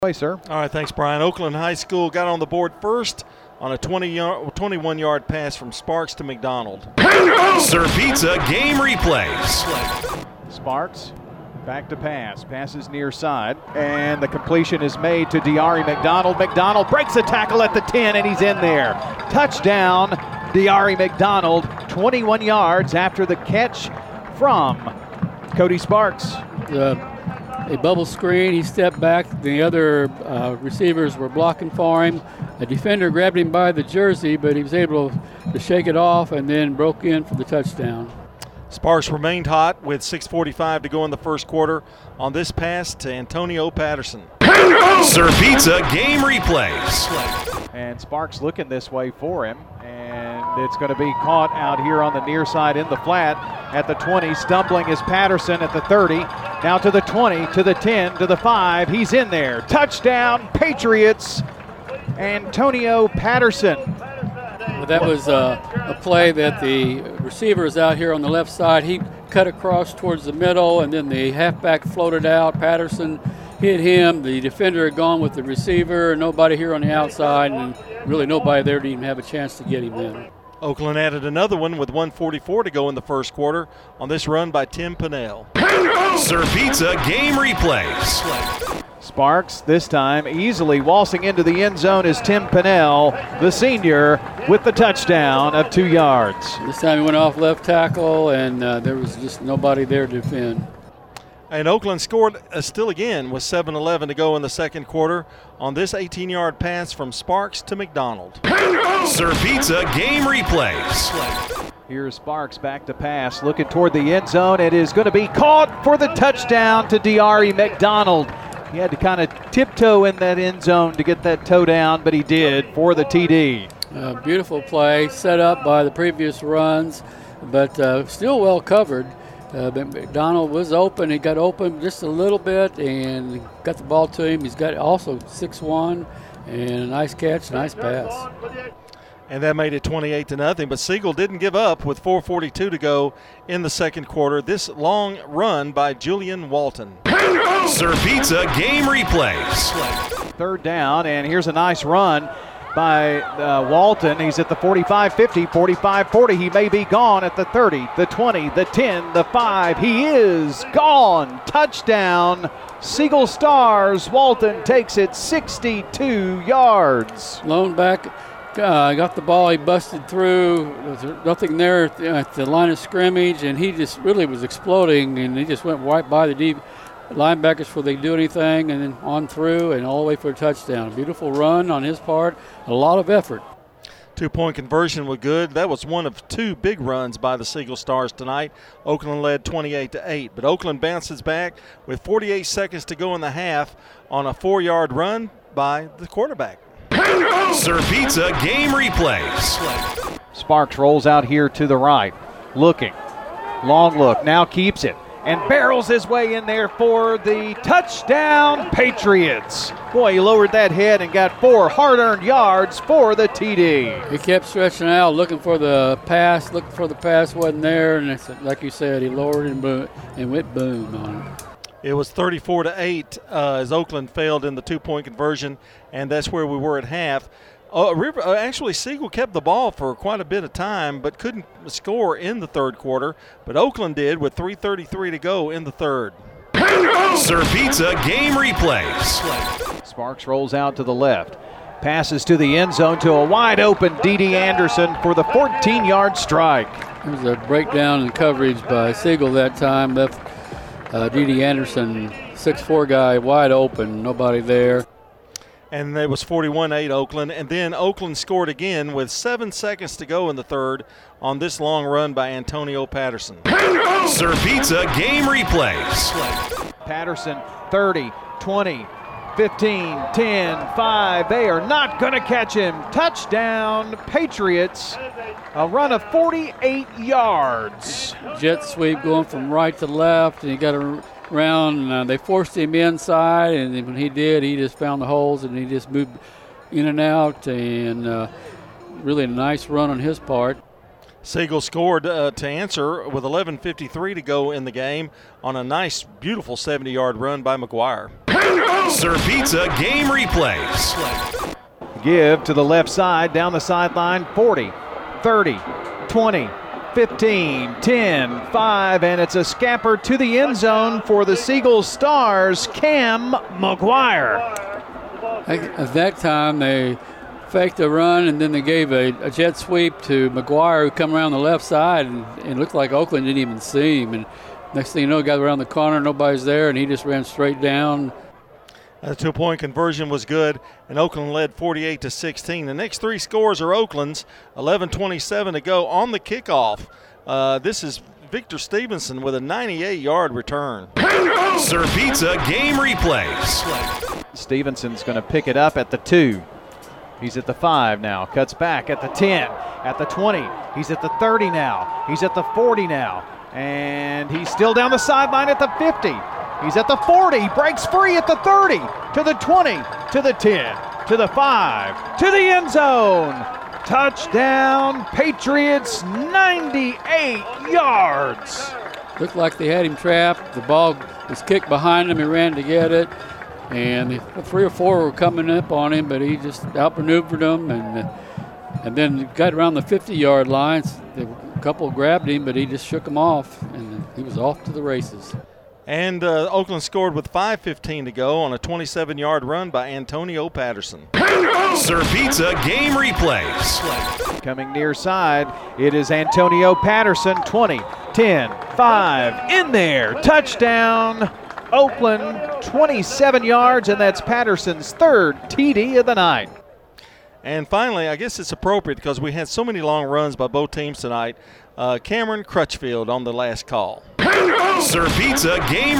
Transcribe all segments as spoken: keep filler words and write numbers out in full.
Way, sir. All right, thanks, Brian. Oakland High School got on the board first on a twenty-one-yard pass from Sparks to McDonald. Sir Pizza game replays. Sparks back to pass. Passes near side. And the completion is made to Diari McDonald. McDonald breaks a tackle at the ten, and he's in there. Touchdown, Diari McDonald. twenty-one yards after the catch from Cody Sparks. Uh, a bubble screen. He stepped back. The other uh, receivers were blocking for him. A defender grabbed him by the jersey, but he was able to shake it off and then broke in for the touchdown. Sparks remained hot with six forty-five to go in the first quarter on this pass to Antonio Patterson. Sir Pizza game replays. And Sparks looking this way for him. And it's going to be caught out here on the near side in the flat at the twenty. Stumbling is Patterson at the thirty. Now to the twenty, to the ten, to the five. He's in there. Touchdown, Patriots. Antonio Patterson. Well, that was uh, a play that the receiver is out here on the left side. He cut across towards the middle, and then the halfback floated out. Patterson hit him. The defender had gone with the receiver. Nobody here on the outside, and really nobody there to even have a chance to get him in. Oakland added another one with one forty-four to go in the first quarter on this run by Tim Pinnell. Sir Pizza game replays. Sparks this time easily waltzing into the end zone is Tim Pinnell, the senior, with the touchdown of two yards. This time he went off left tackle, and uh, there was just nobody there to defend. And Oakland scored uh, still again with seven eleven to go in the second quarter on this eighteen-yard pass from Sparks to McDonald. Sir Pizza game replays. Here's Sparks back to pass, looking toward the end zone. It is going to be caught for the touchdown to Diari McDonald. He had to kind of tiptoe in that end zone to get that toe down, but he did for the T D. Uh, beautiful play, set up by the previous runs, but uh, still well covered. Uh, but McDonald was open. He got open just a little bit and got the ball to him. He's got also six one and a nice catch, nice pass. And that made it twenty-eight to nothing. But Siegel didn't give up with four forty-two to go in the second quarter. This long run by Julian Walton. Sir Pizza game replays. Third down, and here's a nice run by uh, Walton. He's at the forty-five fifty, forty-five forty. He may be gone at the thirty, the twenty, the ten, the five. He is gone. Touchdown, Siegel Stars. Walton takes it sixty-two yards. Lone back, uh, got the ball. He busted through. There was nothing there at the, at the line of scrimmage, and he just really was exploding, and he just went right by the deep linebackers before they do anything, and then on through and all the way for a touchdown. A beautiful run on his part, a lot of effort. Two-point conversion was good. That was one of two big runs by the Siegel Stars tonight. Oakland led twenty-eight to eight, but Oakland bounces back with forty-eight seconds to go in the half on a four-yard run by the quarterback. Sir Pizza game replays. Sparks rolls out here to the right, looking. Long look, now keeps it. And barrels his way in there for the touchdown, Patriots. Boy, he lowered that head and got four hard-earned yards for the T D. He kept stretching out, looking for the pass, looking for the pass, wasn't there, and it's, like you said, he lowered and, boom, and went boom on it. It was thirty-four to eight uh, as Oakland failed in the two-point conversion, and that's where we were at half. Uh, River, uh, actually, Siegel kept the ball for quite a bit of time, but couldn't score in the third quarter. But Oakland did with three thirty-three to go in the third. Sir Pizza game replays. Sparks rolls out to the left. Passes to the end zone to a wide-open D D Anderson for the fourteen-yard strike. It was a breakdown in coverage by Siegel that time. Left uh, D D Anderson, six four guy, wide open, nobody there. And it was forty-one eight Oakland. And then Oakland scored again with seven seconds to go in the third on this long run by Antonio Patterson. Sir Pizza game replays. Patterson, thirty, twenty, fifteen, ten, five. They are not going to catch him. Touchdown, Patriots. A run of forty-eight yards. Jet sweep going from right to left, and he got a round, and uh, they forced him inside, and when he did, he just found the holes and he just moved in and out, and uh, really a nice run on his part. Siegel scored uh, to answer with eleven fifty-three to go in the game on a nice, beautiful seventy-yard run by McGuire. Sir Pizza game replays. Give to the left side, down the sideline, forty, thirty, twenty, fifteen, ten, five, and it's a scamper to the end zone for the Siegel Stars, Cam McGuire. At that time, they faked a run, and then they gave a, a jet sweep to McGuire, who come around the left side, and it looked like Oakland didn't even see him. And next thing you know, got around the corner, nobody's there, and he just ran straight down. The two-point conversion was good, and Oakland led forty-eight to sixteen. The next three scores are Oakland's. eleven twenty-seven to go on the kickoff. Uh, this is Victor Stevenson with a ninety-eight-yard return. Sir Pizza game replays. Stevenson's going to pick it up at the two. He's at the five now, cuts back at the ten, at the twenty. He's at the thirty now. He's at the forty now, and he's still down the sideline at the fifty. He's at the forty, breaks free at the thirty, to the twenty, to the ten, to the five, to the end zone. Touchdown, Patriots, ninety-eight yards. Looked like they had him trapped. The ball was kicked behind him. He ran to get it. And the three or four were coming up on him, but he just outmaneuvered them. And, and then got around the fifty-yard line. A couple grabbed him, but he just shook them off, and he was off to the races. And uh, Oakland scored with five fifteen to go on a twenty-seven-yard run by Antonio Patterson. Sir Pizza game replays. Coming near side, it is Antonio Patterson, twenty, ten, five, in there, touchdown, Oakland, twenty-seven yards, and that's Patterson's third T D of the night. And finally, I guess it's appropriate because we had so many long runs by both teams tonight, uh, Cameron Crutchfield on the last call. Sir Pizza game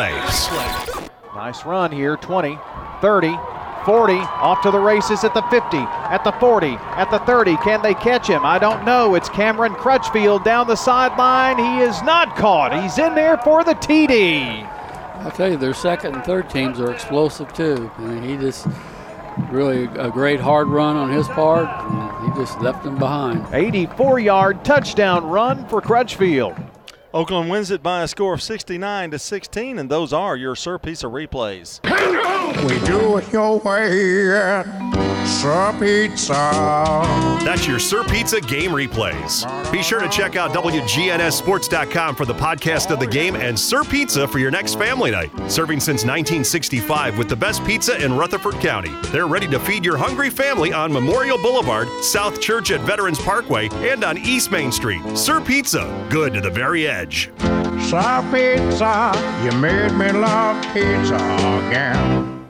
replays. Nice run here, twenty, thirty, forty, off to the races at the fifty, at the forty, at the thirty. Can they catch him? I don't know. It's Cameron Crutchfield down the sideline. He is not caught. He's in there for the T D. I'll tell you, their second and third teams are explosive too. I mean, he just really a great hard run on his part. And he just left them behind. eighty-four-yard touchdown run for Crutchfield. Oakland wins it by a score of sixty-nine to sixteen, and those are your Sir Pizza replays. We do it your way at Sir Pizza. That's your Sir Pizza game replays. Be sure to check out W G N S sports dot com for the podcast of the game and Sir Pizza for your next family night. Serving since nineteen sixty-five with the best pizza in Rutherford County. They're ready to feed your hungry family on Memorial Boulevard, South Church at Veterans Parkway, and on East Main Street. Sir Pizza, good to the very edge. Sir Pizza, you made me love pizza again.